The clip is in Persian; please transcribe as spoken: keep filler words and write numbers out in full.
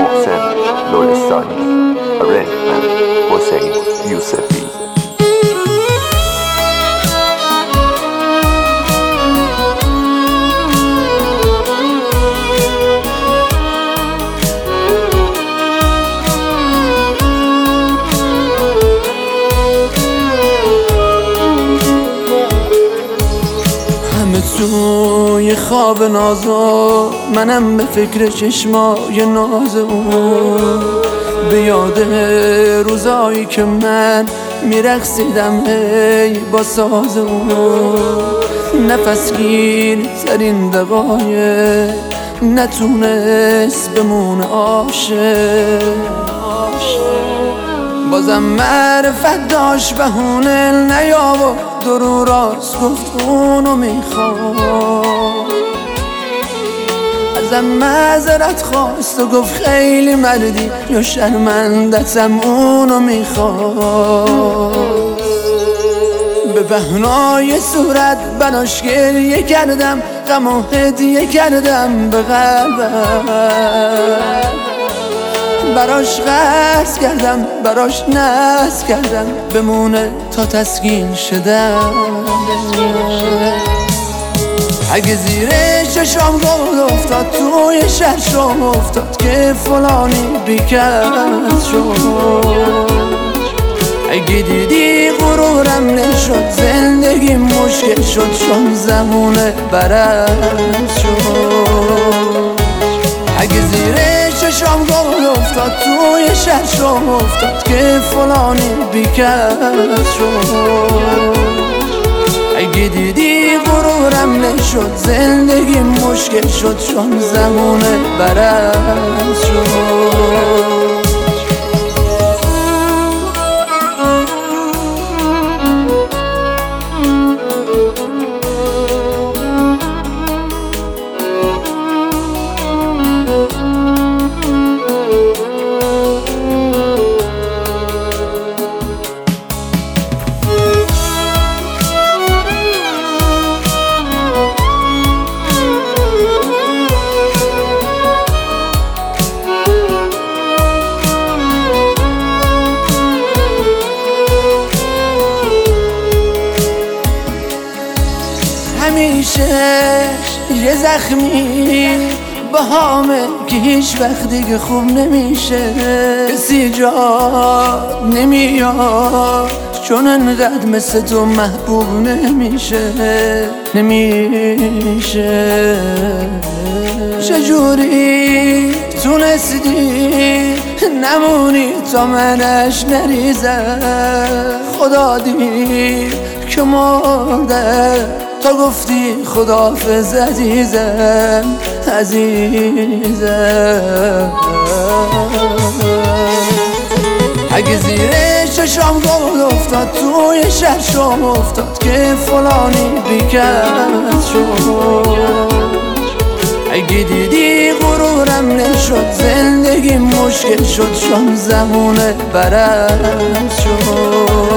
محسن لرستانی. Arrangement حسین یوسفی. توی خواب نازو منم به فکر چشمای ناز اون، به یاد روزایی که من میرقصیدم ای با ساز اون. نفس گیر ترین دقایق نتونست بمونه عاشق، بازم معرفت داشت بهونه نیاورد درو راست گفت اونو میخواد. ازم معذرت خواست و گفت خیلی مردی یا شرمندتم اونو میخواد. به بهنای صورت براش گریه کردم، غم و هدیه کردم به قلبم، براش قرض کردم براش ناز کردم بمونه تا تسکین شدم. اگه زیر چشام گل افتاد توی شرشم افتاد که فلانی بیکس شد. اگه دیدی غرورم نشد زندگی مشکل شد چون زمونه برس شد. اگه زیر چشام گل افتاد توی شرشم افتاد که فلانی بیکس شد. اگه دیدی غرورم نشد زندگی مشکل شد چون زمونه برس شد. همیشه یه زخمی با همه که هیچ وقت دیگه خوب نمیشه. کسی جا نمیاد چون انقدر مثل تو محبوب نمیشه نمیشه. چجوری تونستی نمونی تا منش نریزم؟ خدا دید که مرده تا گفتی خداحافظ عزیزم عزیزم. اگه زیر چشام گل افتاد توی شرشم افتاد که فلانی بیکس شد. اگه دیدی غرورم نشد زندگی مشکل شد چون زمونه برس شد.